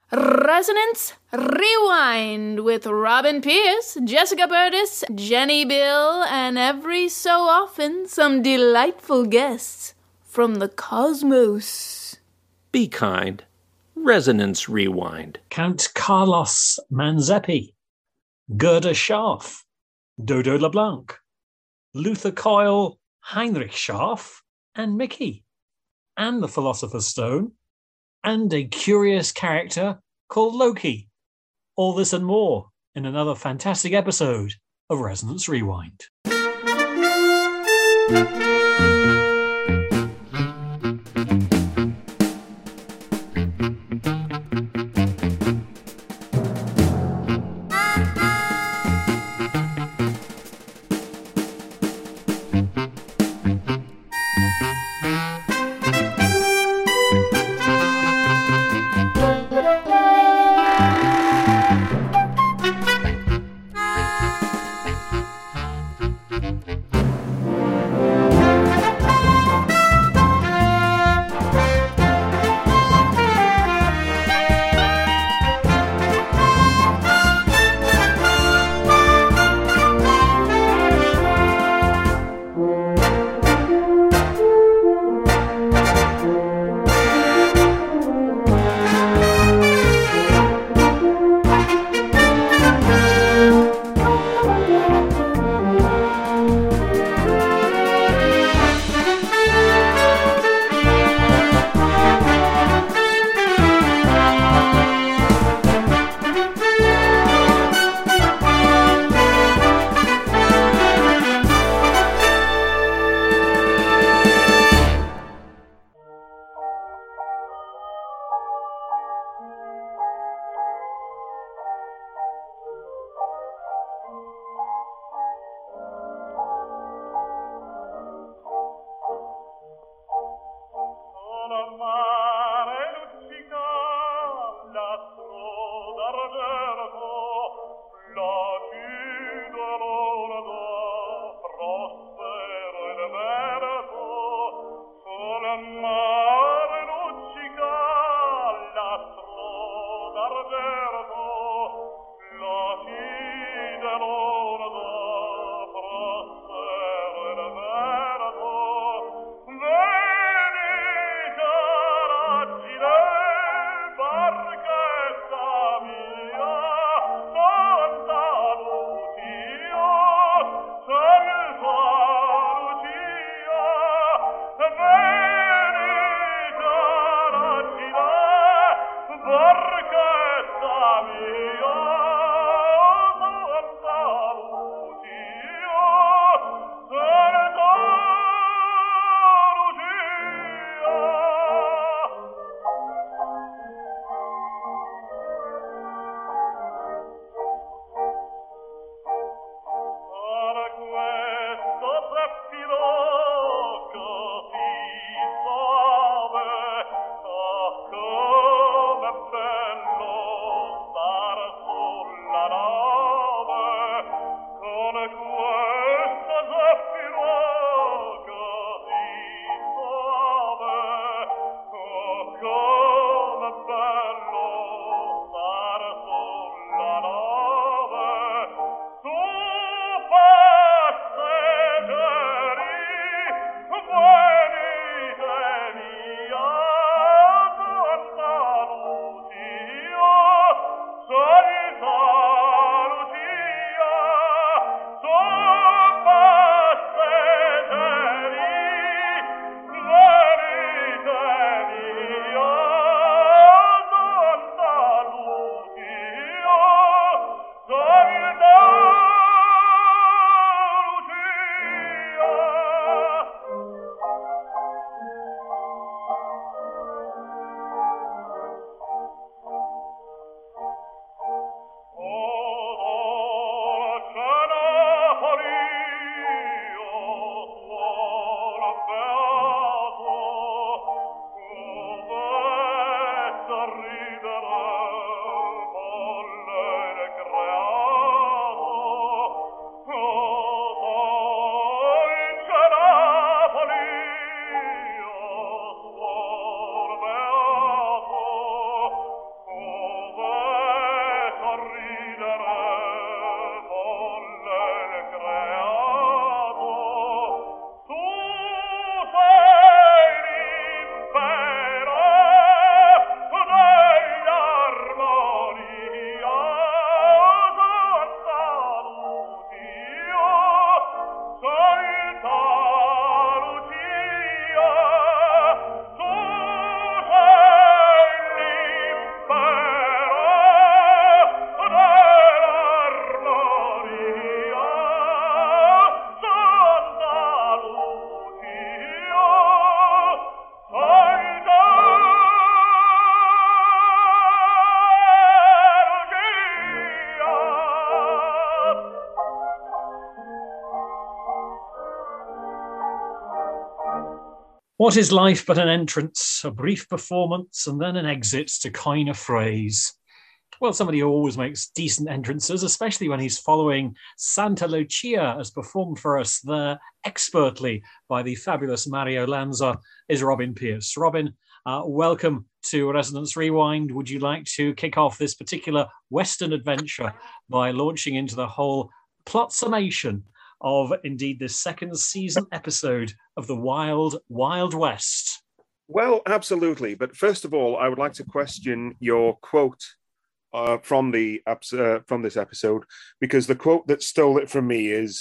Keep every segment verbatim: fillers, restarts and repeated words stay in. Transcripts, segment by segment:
Resonance Rewind with Robin Pierce, Jessica Burtis, Jenny Bill, and every so often some delightful guests from the cosmos. Be kind. Resonance Rewind. Count Carlos Manzeppi, Gerda Scharf, Dodo LeBlanc, Luther Coyle, Heinrich Scharf, and Mickey, and the Philosopher's Stone, and a curious character called Loki. All this and more in another fantastic episode of Resonance Rewind. Bello star What is life but an entrance, a brief performance, and then an exit, to coin a phrase? Well, somebody who always makes decent entrances, especially when he's following Santa Lucia, as performed for us there expertly by the fabulous Mario Lanza, is Robin Pierce. Robin, uh, welcome to Resonance Rewind. Would you like to kick off this particular Western adventure by launching into the whole plot summation of, indeed, this second season episode of The Wild, Wild West? Well, absolutely. But first of all, I would like to question your quote uh, from the uh, from this episode, because the quote that stole it from me is,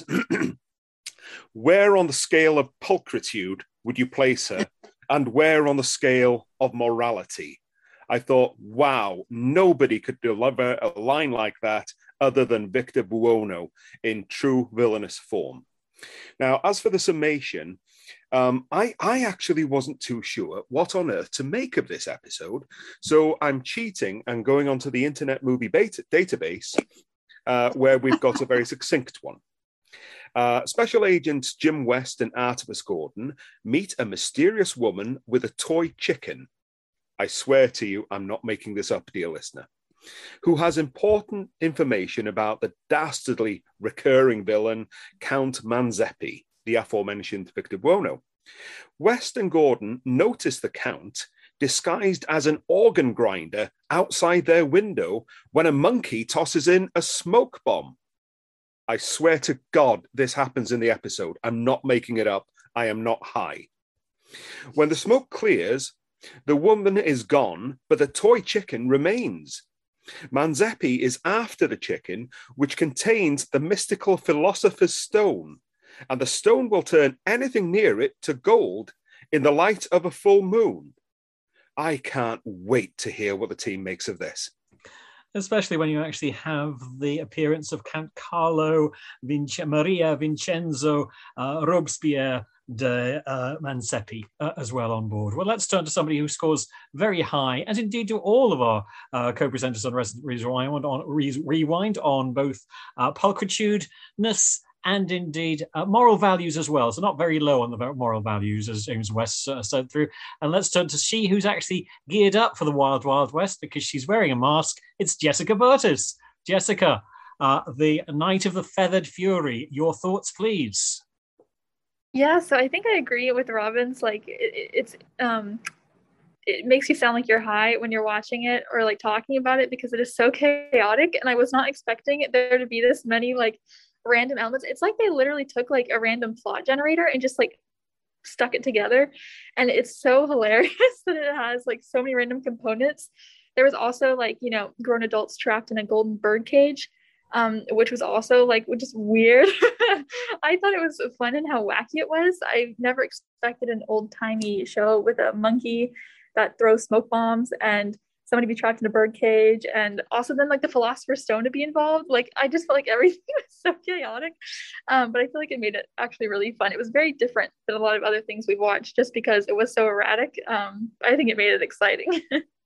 where on the scale of pulchritude would you place her? And where on the scale of morality? I thought, wow, nobody could deliver a line like that other than Victor Buono in true villainous form. Now, as for the summation, um, I, I actually wasn't too sure what on earth to make of this episode. So I'm cheating and going onto the Internet Movie beta- database, uh, where we've got a very succinct one. Uh, Special Agents Jim West and Artemis Gordon meet a mysterious woman with a toy chicken. I swear to you, I'm not making this up, dear listener, who has important information about the dastardly recurring villain, Count Manzeppi, the aforementioned Victor Buono. West and Gordon notice the Count disguised as an organ grinder outside their window when a monkey tosses in a smoke bomb. I swear to God, this happens in the episode. I'm not making it up. I am not high. When the smoke clears, the woman is gone, but the toy chicken remains. Manzeppi is after the chicken, which contains the mystical philosopher's stone, and the stone will turn anything near it to gold in the light of a full moon. I can't wait to hear what the team makes of this. Especially when you actually have the appearance of Count Carlo Vince- Maria Vincenzo uh, Robespierre de uh, Manzeppi uh, as well on board. Well, let's turn to somebody who scores very high, as indeed do all of our uh, co-presenters on Resident Rewind on, Re- Rewind on both uh, pulchritudinous and indeed uh, moral values as well. So not very low on the moral values, as James West uh, said through. And let's turn to she who's actually geared up for the Wild Wild West because she's wearing a mask. It's Jessica Burtis. Jessica, uh, the Knight of the Feathered Fury. Your thoughts, please. Yeah, so I think I agree with Robin's. Like, it, it's um, it makes you sound like you're high when you're watching it or like talking about it because it is so chaotic, and I was not expecting there to be this many like random elements. It's like they literally took like a random plot generator and just like stuck it together, and it's so hilarious that it has like so many random components. There was also like, you know, grown adults trapped in a golden bird cage, um which was also like just weird. I thought it was fun and how wacky it was. I never expected an old-timey show with a monkey that throws smoke bombs and somebody be trapped in a bird cage, and also then like the philosopher's stone to be involved. Like I just felt like everything was so chaotic, um but I feel like it made it actually really fun. It was very different than a lot of other things we've watched just because it was so erratic. um I think it made it exciting.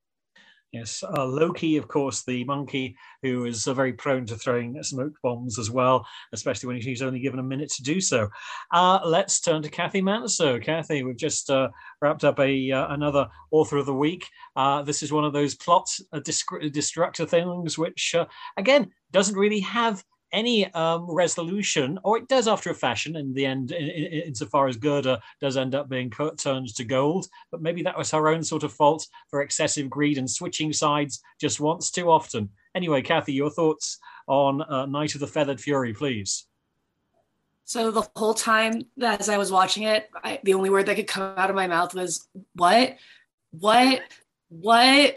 Yes, uh, Loki, of course, the monkey who is uh, very prone to throwing smoke bombs as well, especially when he's only given a minute to do so. Uh, let's turn to Kathy Manso. Kathy, we've just uh, wrapped up a uh, another Author of the Week. Uh, this is one of those plot uh, destructor things, which, uh, again, doesn't really have any um, resolution, or it does after a fashion in the end, in, in, insofar as Gerda does end up being cut, turned to gold. But maybe that was her own sort of fault for excessive greed and switching sides just once too often. Anyway, Kathy, your thoughts on uh, Knight of the Feathered Fury, please. So the whole time that as I was watching it, I, the only word that could come out of my mouth was, what? What? What?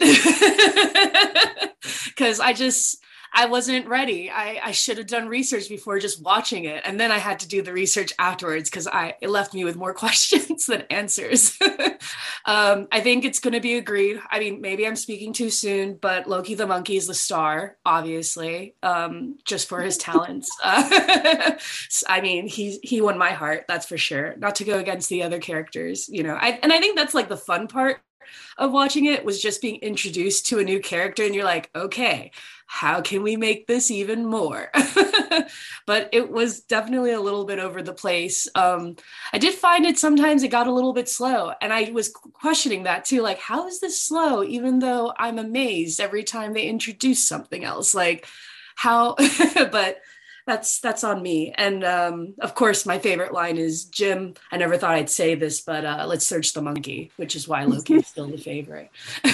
Because I just... I wasn't ready. I, I should have done research before just watching it. And then I had to do the research afterwards because I it left me with more questions than answers. um, I think it's going to be agreed. I mean, maybe I'm speaking too soon, but Loki the monkey is the star, obviously, um, just for his talents. Uh, I mean, he, he won my heart, that's for sure. Not to go against the other characters, you know. I, and I think that's like the fun part of watching it was just being introduced to a new character, and you're like, okay, how can we make this even more? But it was definitely a little bit over the place. Um, I did find it sometimes it got a little bit slow, and I was questioning that too. Like, how is this slow? Even though I'm amazed every time they introduce something else, like how, but that's that's on me. And um, of course, my favorite line is, Jim, I never thought I'd say this, but uh, let's search the monkey, which is why Loki is still the favorite.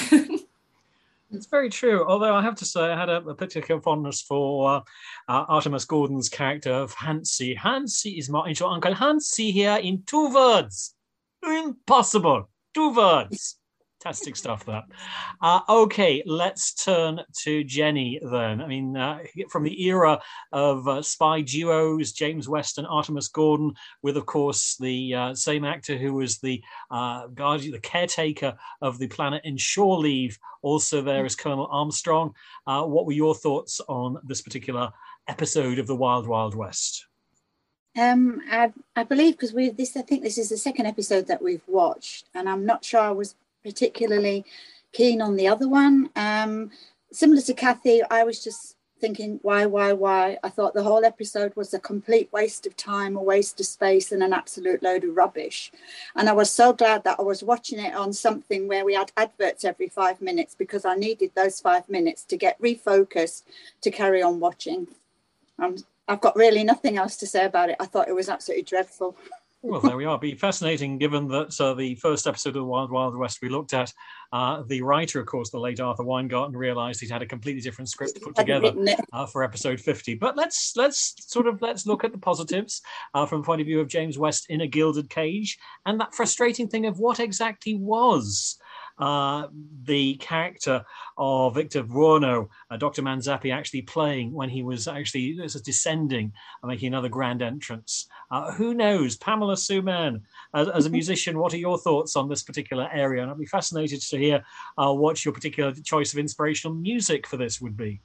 It's very true. Although I have to say, I had a, a particular fondness for uh, uh, Artemis Gordon's character of Hansi. Hansi is my your Uncle Hansi here in two words. Impossible. Two words. Fantastic stuff, that. Uh, okay, let's turn to Jenny then. I mean, uh, from the era of uh, spy duos, James West and Artemis Gordon, with, of course, the uh, same actor who was the uh, guardian, the caretaker of the planet in Shore Leave, also there as Colonel Armstrong. Uh, what were your thoughts on this particular episode of the Wild Wild West? Um, I, I believe because we this I think this is the second episode that we've watched, and I'm not sure I was particularly keen on the other one. Um, similar to Kathy, I was just thinking, why, why, why? I thought the whole episode was a complete waste of time, a waste of space, and an absolute load of rubbish. And I was so glad that I was watching it on something where we had adverts every five minutes, because I needed those five minutes to get refocused to carry on watching. Um, I've got really nothing else to say about it. I thought it was absolutely dreadful. Well, there we are. Be fascinating, given that uh, the first episode of the Wild Wild West we looked at, uh, the writer, of course, the late Arthur Weingarten, realised he'd had a completely different script put together uh, for episode fifty. But let's let's sort of let's look at the positives uh, from the point of view of James West in A Gilded Cage, and that frustrating thing of what exactly was uh, the character of Victor Buono, uh, Doctor Manzappi, actually playing when he was actually descending and making another grand entrance. Uh, who knows? Pamela Suman, as, as a musician, what are your thoughts on this particular area? And I'd be fascinated to hear uh, what your particular choice of inspirational music for this would be.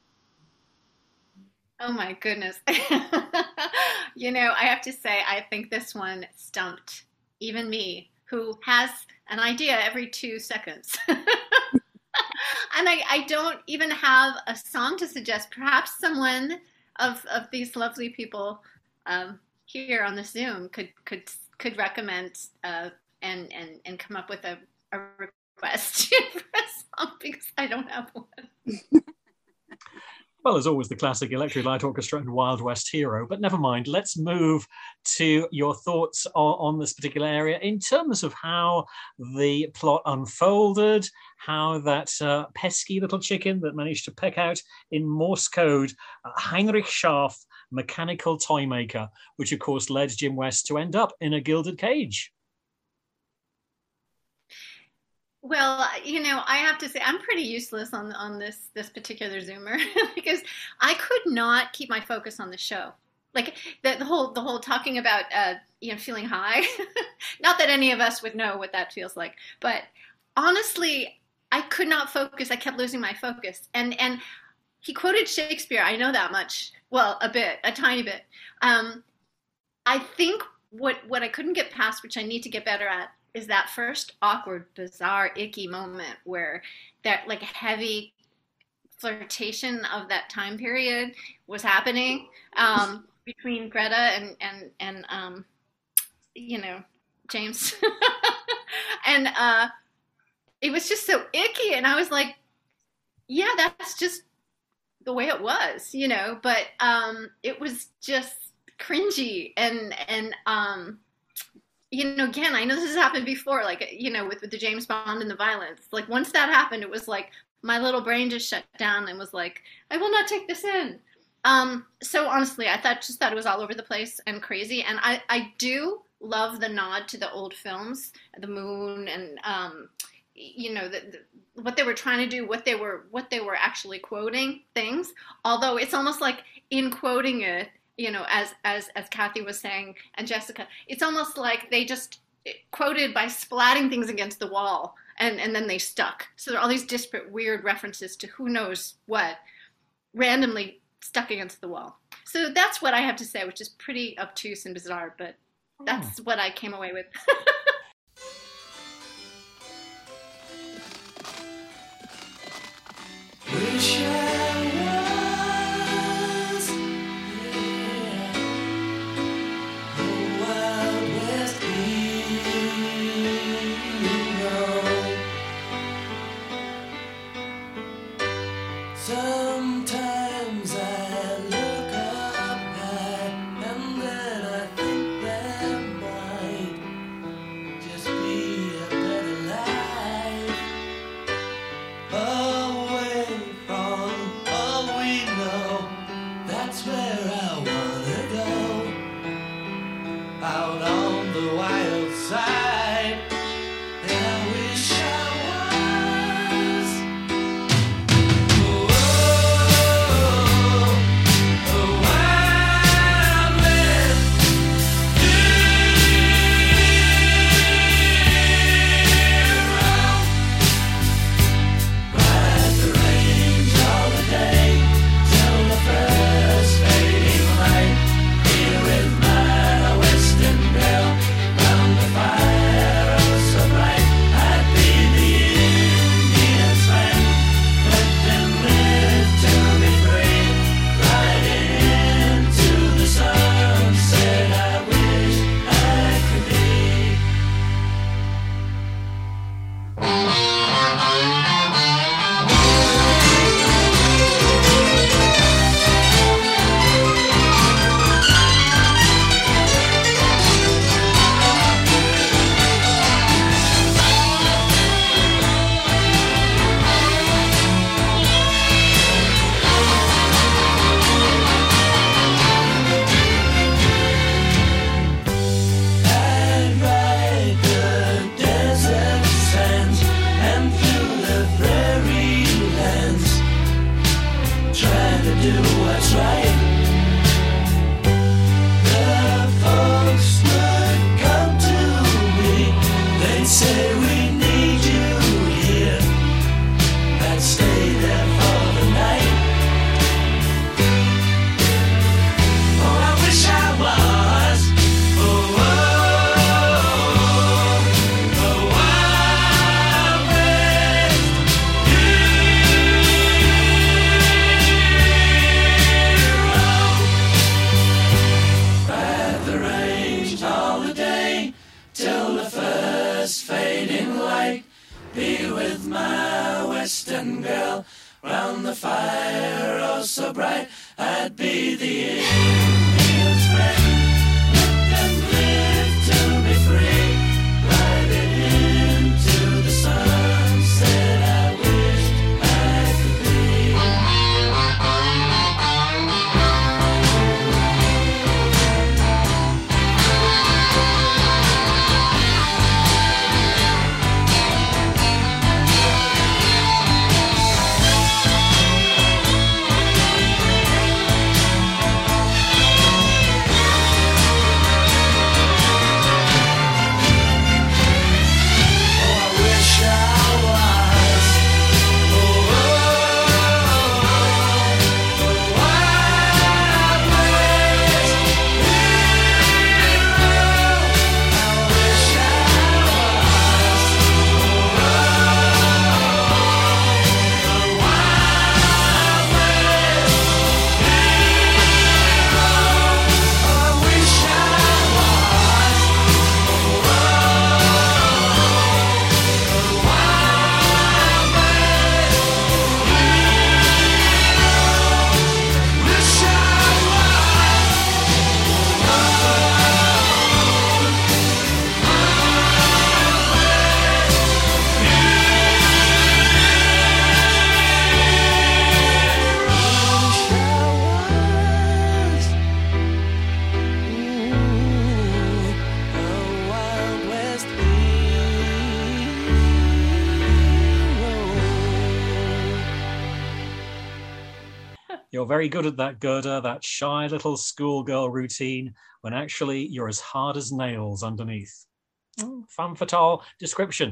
Oh my goodness. You know, I have to say, I think this one stumped even me, who has an idea every two seconds. And I, I don't even have a song to suggest. Perhaps someone of, of these lovely people um, here on the Zoom could could could recommend uh, and, and and come up with a, a request for a song, because I don't have one. Well, there's always the classic Electric Light Orchestra and Wild West hero, but never mind. Let's move to your thoughts on, on this particular area in terms of how the plot unfolded, how that uh, pesky little chicken that managed to peck out in Morse code uh, Heinrich Scharf, mechanical toy maker, which of course led Jim West to end up in A Gilded Cage. Well, you know, I have to say I'm pretty useless on on this this particular Zoomer because I could not keep my focus on the show. Like the, the whole the whole talking about uh, you know, feeling high. Not that any of us would know what that feels like, but honestly, I could not focus. I kept losing my focus, and and he quoted Shakespeare. I know that much. Well, a bit, a tiny bit. Um, I think what what I couldn't get past, which I need to get better at, is that first awkward, bizarre, icky moment where that like heavy flirtation of that time period was happening um, between Greta and and and um, you know, James, and uh, it was just so icky, and I was like, yeah, that's just the way it was, you know. But um, it was just cringy and and um. You know, again, I know this has happened before, like, you know, with, with the James Bond and the violence. Like, once that happened, it was like my little brain just shut down and was like, I will not take this in. Um, so honestly, I thought just thought it was all over the place and crazy. And I, I do love the nod to the old films, The Moon, and um, you know, the, the, what they were trying to do, what they were what they were actually quoting things. Although it's almost like in quoting it, you know, as as as Kathy was saying, and Jessica, it's almost like they just quoted by splatting things against the wall, and, and then they stuck. So there are all these disparate, weird references to who knows what, randomly stuck against the wall. So that's what I have to say, which is pretty obtuse and bizarre, but that's what I came away with. Sometimes I look up high and then I think there might just be a better life away from all we know. That's where I wanna go, out on the wild side. And I wish I was. Oh, a wild man. Ride the range all the day till the first fading light. Here with my western girl round the fire, oh so bright. I'd be the Indian's friend. Let them live to be free. Riding into the sunset, I wish I could be. I'd ride the desert sands and through the prairie lands, trying to do what's right. The folks would come to me, they'd say we need you here. I'd stay there for the night. Oh, I wish I was. Oh, oh, a wild west hero. Ride the range all the day till the first fading light. Be with my western girl round the fire, oh so bright. I'd be the Indian's friend. Let them live to be free. Riding into the sunset, I wish I could be. You're very good at that, Gerda, that shy little schoolgirl routine, when actually you're as hard as nails underneath. Oh, femme fatale description.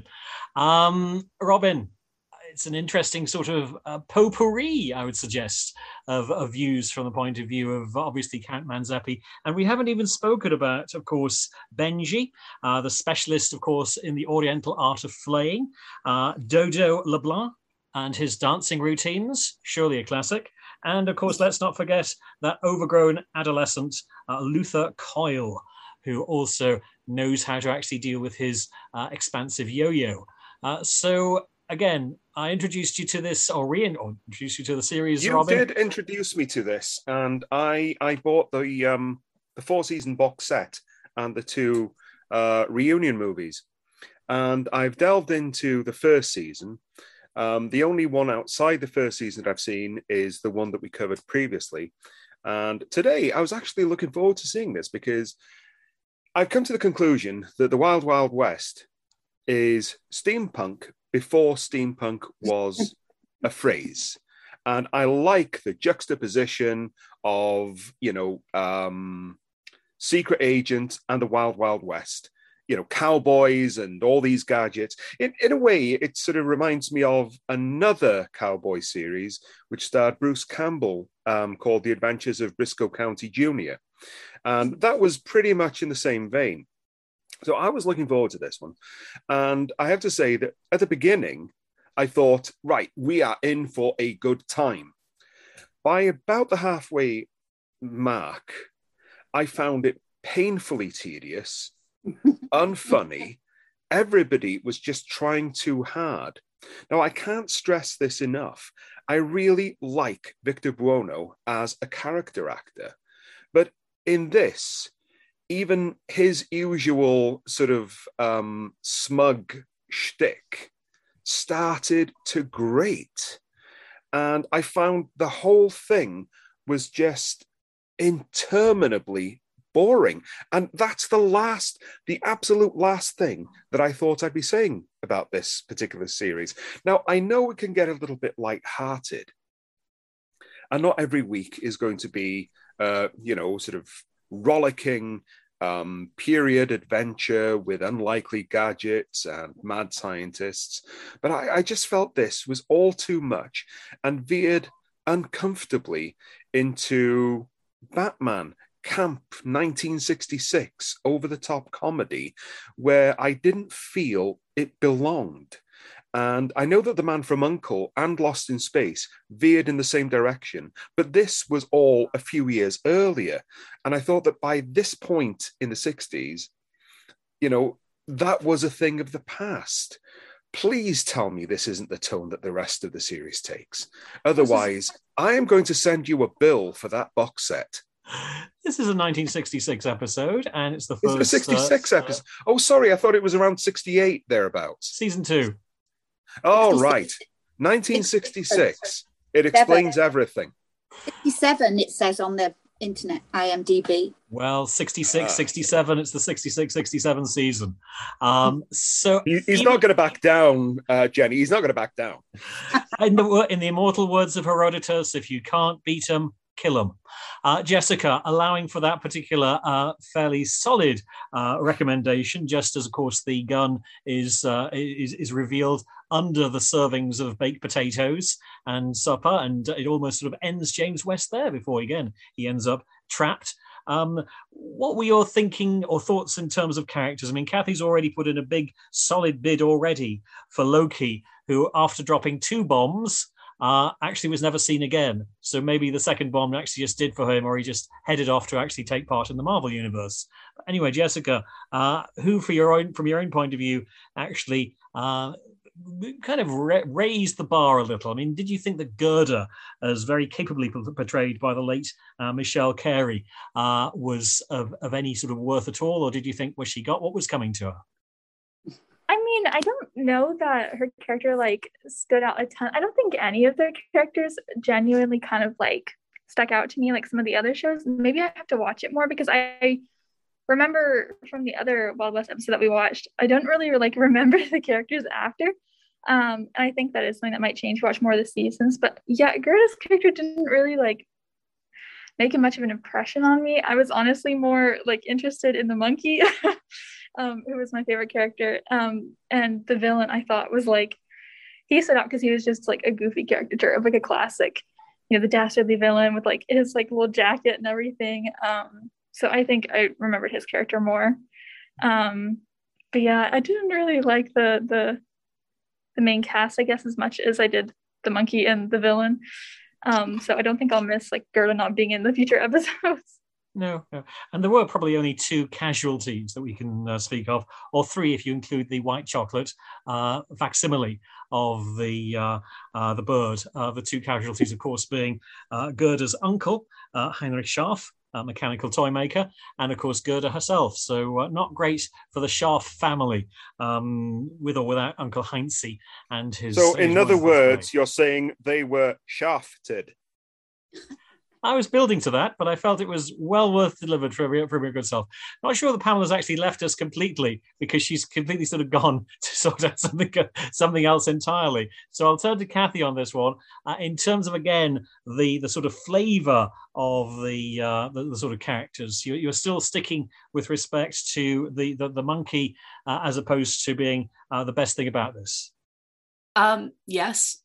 Um, Robin, it's an interesting sort of uh, potpourri, I would suggest, of, of views from the point of view of obviously Count Manzappi. And we haven't even spoken about, of course, Benji, uh, the specialist, of course, in the Oriental art of flaying, uh, Dodo LeBlanc and his dancing routines, surely a classic. And of course, let's not forget that overgrown adolescent, uh, Luther Coyle, who also knows how to actually deal with his uh, expansive yo-yo. Uh, so again, I introduced you to this, or re or introduced you to the series, You Robin. did introduce me to this, and I I bought the um the four season box set and the two uh, reunion movies, and I've delved into the first season. Um, the only one outside the first season that I've seen is the one that we covered previously, and today I was actually looking forward to seeing this because I've come to the conclusion that the Wild Wild West is steampunk before steampunk was a phrase. And I like the juxtaposition of, you know, um, Secret Agent and the Wild Wild West, you know, cowboys and all these gadgets. In, in a way, it sort of reminds me of another cowboy series, which starred Bruce Campbell, um, called The Adventures of Briscoe County Junior And that was pretty much in the same vein. So I was looking forward to this one. And I have to say that at the beginning, I thought, right, we are in for a good time. By about the halfway mark, I found it painfully tedious, unfunny. Everybody was just trying too hard. Now, I can't stress this enough. I really like Victor Buono as a character actor. But in this, even his usual sort of um, smug shtick started to grate. And I found the whole thing was just interminably boring. And that's the last, the absolute last thing that I thought I'd be saying about this particular series. Now, I know it can get a little bit lighthearted. And not every week is going to be, uh, you know, sort of rollicking um, period adventure with unlikely gadgets and mad scientists. But I, I just felt this was all too much and veered uncomfortably into Batman camp nineteen sixty-six over-the-top comedy where I didn't feel it belonged. And I know that The Man from U N C L E and Lost in Space veered in the same direction, but this was all a few years earlier. And I thought that by this point in the sixties, you know, that was a thing of the past. Please tell me this isn't the tone that the rest of the series takes. Otherwise, I am going to send you a bill for that box set. This is a nineteen sixty-six episode, and it's the first... It's the sixty-six uh, episode. Oh, sorry, I thought it was around sixty-eight, thereabouts. Season two. Oh, right. nineteen sixty-six. It explains everything. sixty-seven, it says on the internet, I M D B. Well, sixty-six, uh, sixty-seven, it's the sixty-six, sixty-seven season. Um, so he, He's even, not going to back down, uh, Jenny. He's not going to back down. in, the, in the immortal words of Herodotus, if you can't beat him, kill him. Uh, Jessica, allowing for that particular uh, fairly solid uh, recommendation, just as, of course, the gun is, uh, is is revealed under the servings of baked potatoes and supper, and it almost sort of ends James West there before, again, he ends up trapped. Um, what were your thinking or thoughts in terms of characters? I mean, Kathy's already put in a big, solid bid already for Loki, who, after dropping two bombs, Uh, actually was never seen again. So maybe the second bomb actually just did for him, or he just headed off to actually take part in the Marvel universe. Anyway, Jessica, uh, who, for your own, from your own point of view, actually uh, kind of ra- raised the bar a little? I mean, did you think that Gerda, as very capably portrayed by the late uh, Michelle Carey, uh, was of, of any sort of worth at all, or did you think, well, she got what was coming to her? I mean, I don't know that her character like stood out a ton. I don't think any of their characters genuinely kind of like stuck out to me like some of the other shows. Maybe I have to watch it more because I remember from the other Wild West episode that we watched, I don't really like remember the characters after. Um, and I think that is something that might change. Watch more of the seasons, but yeah, Gerda's character didn't really like make much of an impression on me. I was honestly more like interested in the monkey. Um, who was my favorite character. Um, and the villain I thought was like, he stood out because he was just like a goofy caricature of like a classic, you know, the dastardly villain with like his like little jacket and everything. Um, so I think I remembered his character more. Um, but yeah, I didn't really like the the the main cast, I guess, as much as I did the monkey and the villain. Um, so I don't think I'll miss like Gerda not being in the future episodes. No, no. And there were probably only two casualties that we can uh, speak of, or three if you include the white chocolate uh, facsimile of the uh, uh, the bird. Uh, the two casualties, of course, being uh, Gerda's uncle, uh, Heinrich Scharf, a mechanical toy maker, and of course Gerda herself. So uh, not great for the Scharf family, um, with or without Uncle Heinzie and his. So, his in other words, play. you're saying they were shafted. I was building to that, but I felt it was well worth delivered from your, from your good self. Not sure that Pamela's actually left us completely, because she's completely sort of gone to sort out something something else entirely. So I'll turn to Kathy on this one. Uh, in terms of, again, the the sort of flavour of the, uh, the the sort of characters, you, you're still sticking with respect to the the, the monkey uh, as opposed to being uh, the best thing about this. Um, yes.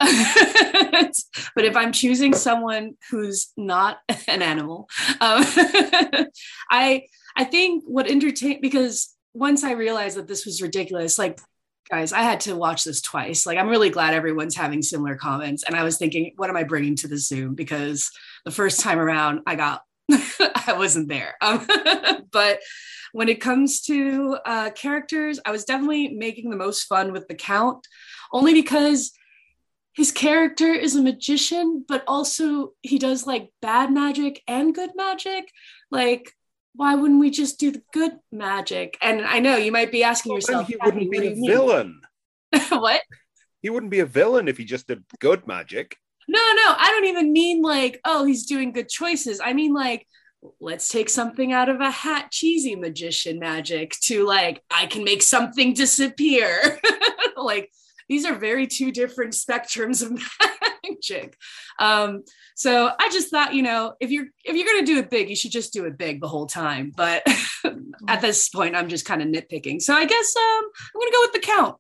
But if I'm choosing someone who's not an animal, um, I I think what entertained, because once I realized that this was ridiculous, like, guys, I had to watch this twice. Like, I'm really glad everyone's having similar comments. And I was thinking, what am I bringing to the Zoom? Because the first time around, I got, I wasn't there. Um, but when it comes to uh, characters, I was definitely making the most fun with the Count, only because his character is a magician, but also he does like bad magic and good magic. Like, why wouldn't we just do the good magic? And I know you might be asking Well, yourself, he wouldn't be a mean? villain. What? He wouldn't be a villain if he just did good magic. No, no, I don't even mean like, oh, he's doing good choices. I mean like, let's take something out of a hat, cheesy magician magic, to like, I can make something disappear. Like, these are very two different spectrums of magic. Um, so I just thought, you know, if you're if you're gonna do it big, you should just do it big the whole time. But at this point, I'm just kind of nitpicking. So I guess um, I'm gonna go with the Count.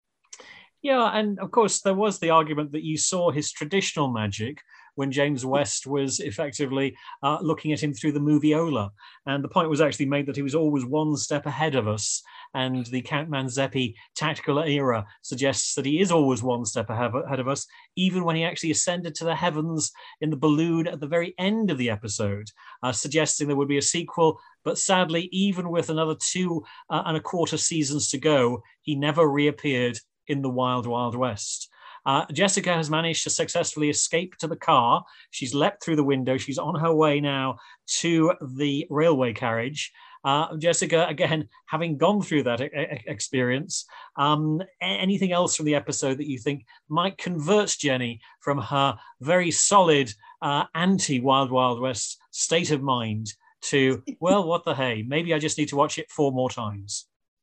Yeah, and of course there was the argument that you saw his traditional magic when James West was effectively uh, looking at him through the moviola. And the point was actually made that he was always one step ahead of us. And the Count Manzeppi tactical era suggests that he is always one step ahead of us, even when he actually ascended to the heavens in the balloon at the very end of the episode, uh, suggesting there would be a sequel. But sadly, even with another two uh, and a quarter seasons to go, he never reappeared in the Wild Wild West. Uh, Jessica has managed to successfully escape to the car. She's leapt through the window. She's on her way now to the railway carriage. Uh, Jessica, again, having gone through that e- experience, um, anything else from the episode that you think might convert Jenny from her very solid uh, anti-Wild Wild West state of mind to, well, what the hey, maybe I just need to watch it four more times?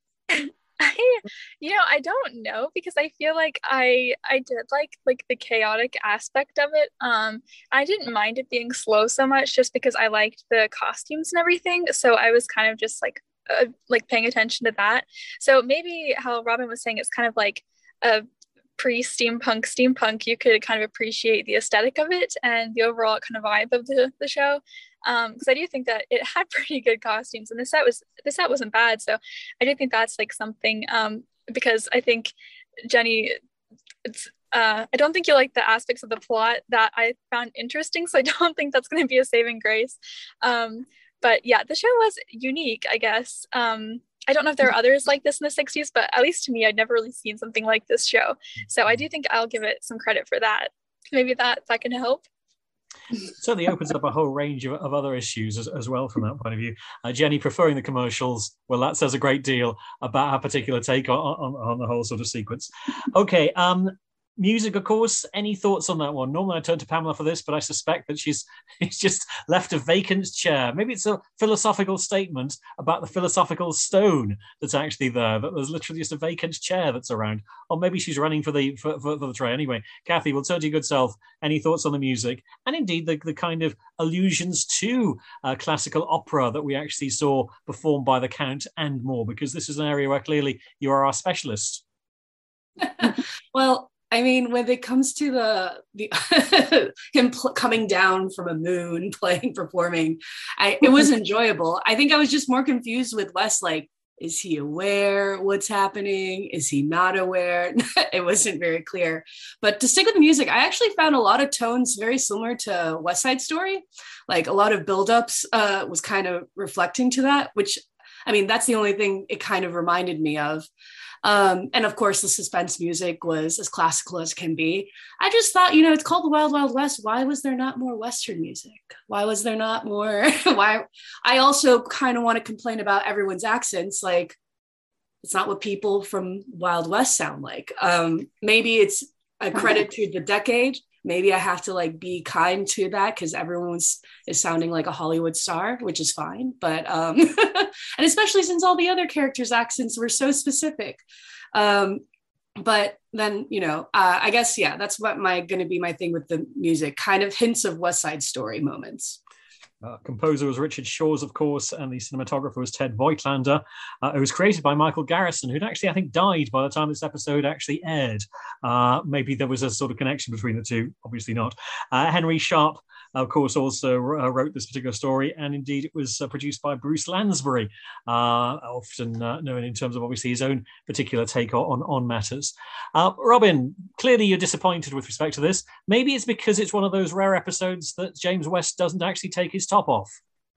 I, you know, I don't know, because I feel like I I did like like the chaotic aspect of it. Um, I didn't mind it being slow so much, just because I liked the costumes and everything. So I was kind of just like uh, like paying attention to that. So maybe how Robin was saying, it's kind of like a pre-steampunk steampunk. You could kind of appreciate the aesthetic of it and the overall kind of vibe of the the show. Um, because I do think that it had pretty good costumes, and the set was the set wasn't bad. So I do think that's like something. Um, because I think Jenny, it's uh, I don't think you like the aspects of the plot that I found interesting. So I don't think that's going to be a saving grace. Um, but yeah, the show was unique, I guess. Um, I don't know if there are others like this in the sixties, but at least to me, I'd never really seen something like this show. So I do think I'll give it some credit for that. Maybe that that can help. Certainly opens up a whole range of, of other issues as, as well from that point of view. Uh, Jenny preferring the commercials, well, that says a great deal about our particular take on, on, on the whole sort of sequence. Okay, um, music, of course. Any thoughts on that one? Normally I turn to Pamela for this, but I suspect that she's, she's just left a vacant chair. Maybe it's a philosophical statement about the philosophical stone that's actually there, that there's literally just a vacant chair that's around. Or maybe she's running for the for, for, for the tray. Anyway, Kathy, we'll turn to your good self. Any thoughts on the music? And indeed, the, the kind of allusions to uh, classical opera that we actually saw performed by the Count and more, because this is an area where clearly you are our specialist. Well, I mean, when it comes to the, the him pl- coming down from a moon, playing, performing, I, it was enjoyable. I think I was just more confused with less like Is he aware what's happening? Is he not aware? It wasn't very clear. But to stick with the music, I actually found a lot of tones very similar to West Side Story. Like a lot of buildups uh, was kind of reflecting to that, which, I mean, that's the only thing it kind of reminded me of. Um, and of course, the suspense music was as classical as can be. I just thought, you know, it's called the Wild Wild West. Why was there not more Western music? Why was there not more? Why? I also kind of want to complain about everyone's accents. Like, it's not what people from Wild West sound like. Um, maybe it's a credit to the decade. Maybe I have to like be kind to that because everyone's is sounding like a Hollywood star, which is fine. But um, and especially since all the other characters' accents were so specific. Um, but then, you know, uh, I guess, yeah, that's what my going to be my thing with the music, kind of hints of West Side Story moments. Uh, composer was Richard Shores, of course, and the cinematographer was Ted Voigtlander. Uh, it was created by Michael Garrison, who'd actually, I think, died by the time this episode actually aired. Uh, maybe there was a sort of connection between the two, obviously not. Uh, Henry Sharp, of course, also uh, wrote this particular story, and indeed it was uh, produced by Bruce Lansbury, uh, often uh, known in terms of obviously his own particular take on, on matters. Uh, Robin, clearly you're disappointed with respect to this. Maybe it's because it's one of those rare episodes that James West doesn't actually take his top off.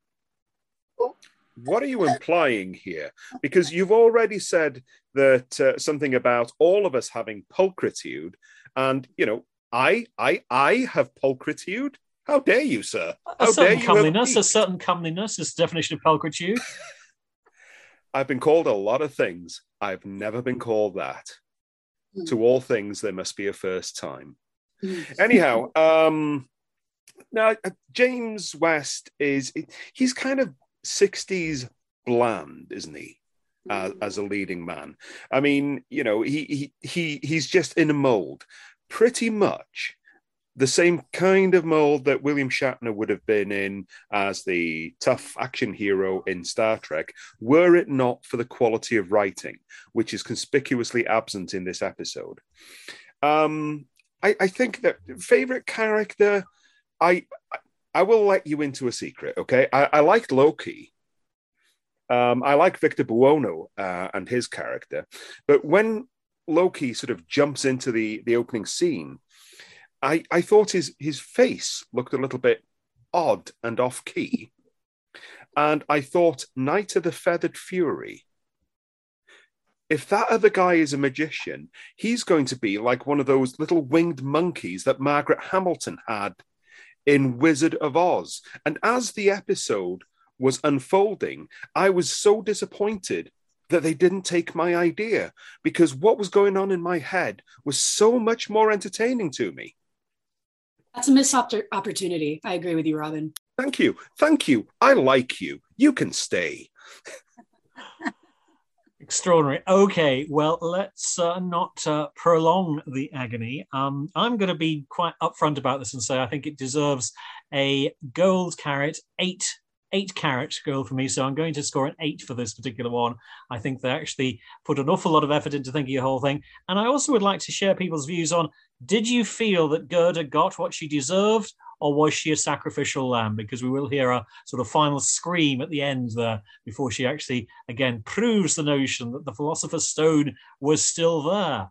What are you implying here? Because you've already said that uh, something about all of us having pulchritude, and you know, I, I, I have pulchritude. How dare you, sir? How a certain dare comeliness, you a certain comeliness is the definition of pulchritude. I've been called a lot of things. I've never been called that. Mm. To all things, there must be a first time. Mm. Anyhow, um, now James West is, he's kind of sixties bland, isn't he? Uh, as a leading man. I mean, you know, he, he, he, he's just in a mold. Pretty much the same kind of mold that William Shatner would have been in as the tough action hero in Star Trek, were it not for the quality of writing, which is conspicuously absent in this episode. Um, I, I think that favorite character, I I will let you into a secret, okay? I, I liked Loki. Um, I like Victor Buono uh, and his character, but when Loki sort of jumps into the, the opening scene, I, I thought his, his face looked a little bit odd and off-key. And I thought Night of the Feathered Fury, if that other guy is a magician, he's going to be like one of those little winged monkeys that Margaret Hamilton had in Wizard of Oz. And as the episode was unfolding, I was so disappointed that they didn't take my idea, because what was going on in my head was so much more entertaining to me. That's a missed opp- opportunity. I agree with you, Robin. Thank you. Thank you. I like you. You can stay. Extraordinary. Okay, well, let's uh, not uh, prolong the agony. Um, I'm going to be quite upfront about this and say I think it deserves a gold carrot, eight eight carat goal for me. So I'm going to score an eight for this particular one. I think they actually put an awful lot of effort into thinking the whole thing. And I also would like to share people's views on, did you feel that Gerda got what she deserved, or was she a sacrificial lamb? Because we will hear a sort of final scream at the end there before she actually, again, proves the notion that the Philosopher's Stone was still there.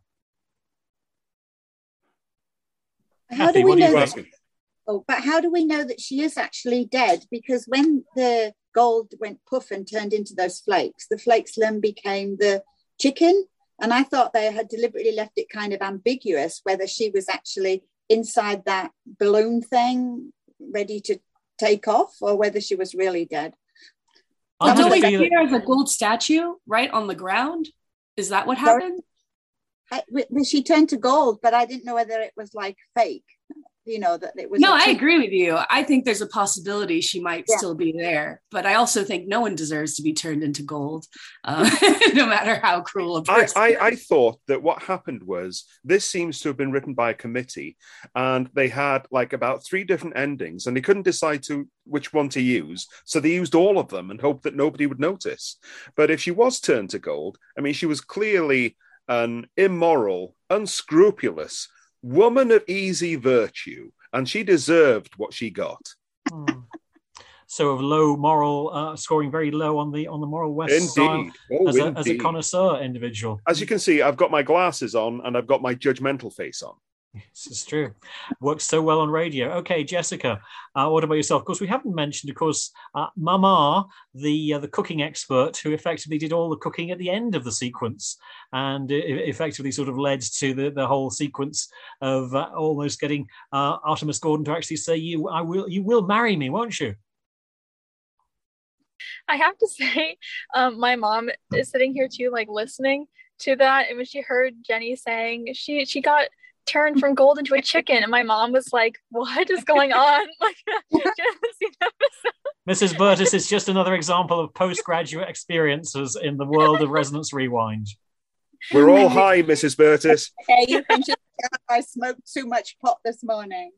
How Kathy, do we what know do you that? think? Oh, but how do we know that she is actually dead? Because when the gold went puff and turned into those flakes, the flakes then became the chicken. And I thought they had deliberately left it kind of ambiguous whether she was actually inside that balloon thing ready to take off, or whether she was really dead. Oh, don't we see her as a gold statue right on the ground? Is that what happened? I, she turned to gold, but I didn't know whether it was like fake. You know, that it was. No, I agree with you. I think there's a possibility she might yeah. still be there, but I also think no one deserves to be turned into gold, uh, no matter how cruel a person. I, I, I thought that what happened was, this seems to have been written by a committee, and they had like about three different endings, and they couldn't decide to which one to use, so they used all of them and hoped that nobody would notice. But if she was turned to gold, I mean, she was clearly an immoral, unscrupulous woman of easy virtue, and she deserved what she got. Hmm. So of low moral, uh, scoring very low on the on the moral West Indeed. style Oh, as, a, indeed. as a connoisseur individual. As you can see, I've got my glasses on and I've got my judgmental face on. This is true. Works so well on radio. Okay, Jessica, uh, what about yourself? Of course, we haven't mentioned, of course, uh, Mama, the uh, the cooking expert, who effectively did all the cooking at the end of the sequence, and it effectively sort of led to the, the whole sequence of uh, almost getting uh, Artemis Gordon to actually say, "You, I will, you will marry me, won't you?" I have to say, um, my mom is sitting here too, like listening to that, and when she heard Jenny saying she she got turned from gold into a chicken, and my mom was like, "What is going on?" Like, she hasn't seen the episode. Missus Burtis is just another example of postgraduate experiences in the world of Resonance Rewind. We're all high, Missus Burtis. Okay, you can just tell I smoked too much pot this morning.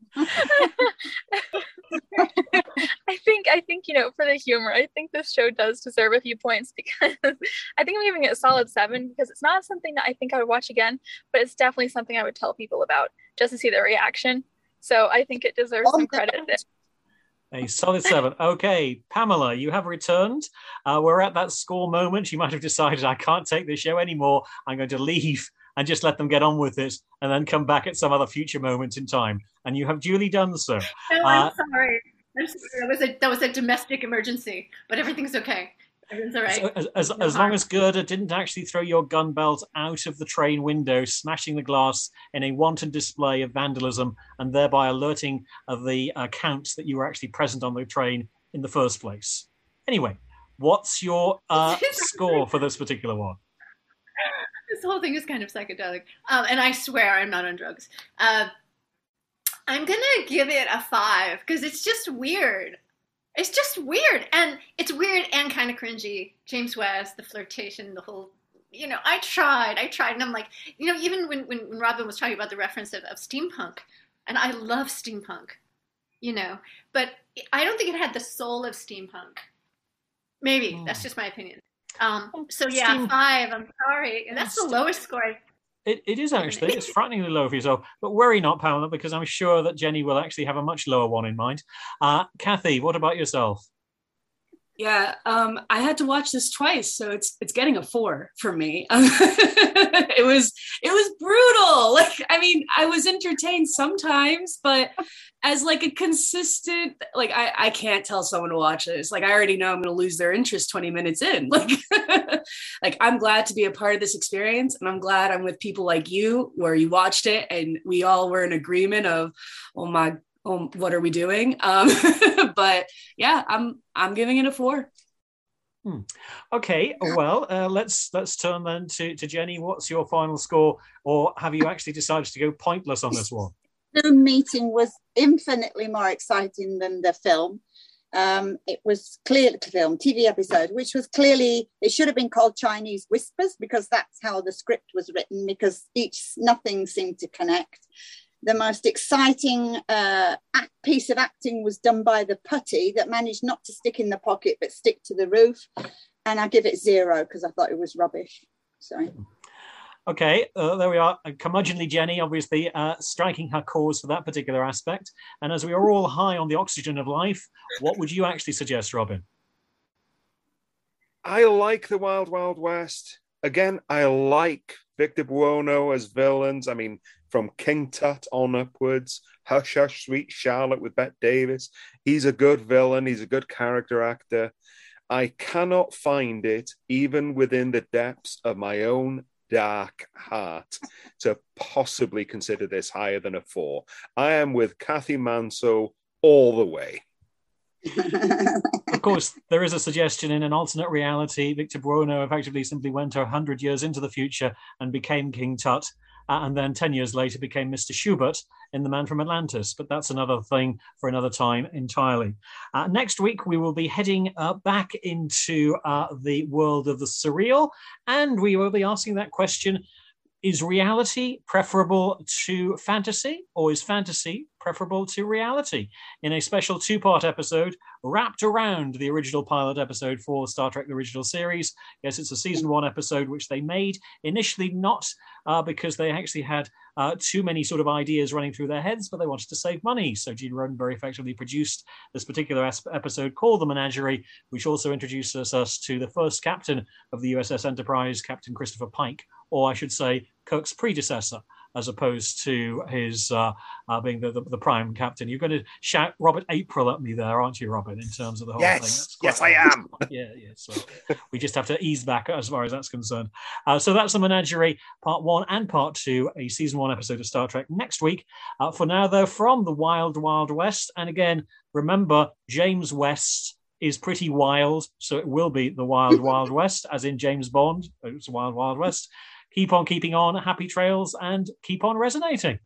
I think I think you know, for the humor, I think this show does deserve a few points, because I think I'm giving it a solid seven, because it's not something that I think I would watch again, but it's definitely something I would tell people about just to see their reaction. So I think it deserves some credit. A solid seven. Okay, Pamela, you have returned. Uh, we're at that score moment. You might have decided, I can't take this show anymore. I'm going to leave and just let them get on with it, and then come back at some other future moment in time. And you have duly done so. No, I'm Uh, sorry. I'm sorry. That was a that was a domestic emergency, but everything's okay. Everything's all right. So as as, No as long harm. as Gerda didn't actually throw your gun belt out of the train window, smashing the glass in a wanton display of vandalism, and thereby alerting of the uh, count that you were actually present on the train in the first place. Anyway, what's your uh, score for this particular one? This whole thing is kind of psychedelic, um, and I swear I'm not on drugs. Uh, I'm gonna give it a five, because it's just weird. It's just weird, and it's weird and kind of cringy. James West, the flirtation, the whole, you know, I tried, I tried, and I'm like, you know, even when, when, when Robin was talking about the reference of, of steampunk, and I love steampunk, you know, but I don't think it had the soul of steampunk. Maybe, Oh. that's just my opinion. Um, so yeah, Steam- five, I'm sorry. And that's the Steam- lowest score. I- It, it is actually. It's frighteningly low for yourself. But worry not, Pamela, because I'm sure that Jenny will actually have a much lower one in mind. Uh, Kathy, what about yourself? Yeah, um, I had to watch this twice, so it's it's getting a four for me. it was it was brutal. Like, I mean, I was entertained sometimes, but as like a consistent, like I, I can't tell someone to watch this. Like, I already know I'm going to lose their interest twenty minutes in. Like, like I'm glad to be a part of this experience, and I'm glad I'm with people like you, where you watched it and we all were in agreement of, oh my. Oh, what are we doing? Um, but yeah, I'm I'm giving it a four. Hmm. Okay, well, uh, let's let's turn then to, to Jenny. What's your final score, or have you actually decided to go pointless on this one? Zoom meeting was infinitely more exciting than the film. Um, it was clear film, T V episode, which was clearly, it should have been called Chinese Whispers, because that's how the script was written, because each, nothing seemed to connect. The most exciting uh, act, piece of acting was done by the putty that managed not to stick in the pocket but stick to the roof. And I give it zero because I thought it was rubbish. Sorry. Okay, uh, there we are. Curmudgeonly Jenny, obviously, uh, striking her cause for that particular aspect. And as we are all high on the oxygen of life, what would you actually suggest, Robin? I like the Wild Wild West. Again, I like Victor Buono as villains. I mean, from King Tut on upwards, Hush Hush Sweet Charlotte with Bette Davis. He's a good villain. He's a good character actor. I cannot find it, even within the depths of my own dark heart, to possibly consider this higher than a four. I am with Kathy Manso all the way. Of course, there is a suggestion in an alternate reality. Victor Buono effectively simply went one hundred years into the future and became King Tut, uh, and then ten years later became Mister Schubert in The Man from Atlantis. But that's another thing for another time entirely. Uh, next week, we will be heading uh, back into uh, the world of the surreal, and we will be asking that question: is reality preferable to fantasy, or is fantasy preferable to reality, in a special two-part episode wrapped around the original pilot episode for Star Trek: The Original Series. Yes, it's a season one episode which they made initially not uh, because they actually had uh, too many sort of ideas running through their heads, but they wanted to save money. So Gene Roddenberry effectively produced this particular as- episode called The Menagerie, which also introduces us to the first captain of the U S S Enterprise, Captain Christopher Pike, or I should say Kirk's predecessor, as opposed to his uh, uh, being the, the, the prime captain. You're going to shout Robert April at me there, aren't you, Robin, in terms of the whole yes. thing? That's Yes, I am. Yeah, yeah. So we just have to ease back as far as that's concerned. Uh, so that's The Menagerie, part one and part two, a season one episode of Star Trek next week. Uh, for now, though, from the Wild, Wild West. And again, remember, James West is pretty wild, so it will be the Wild, Wild West, as in James Bond. It's Wild, Wild West. Keep on keeping on, happy trails, and keep on resonating.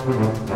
Bye.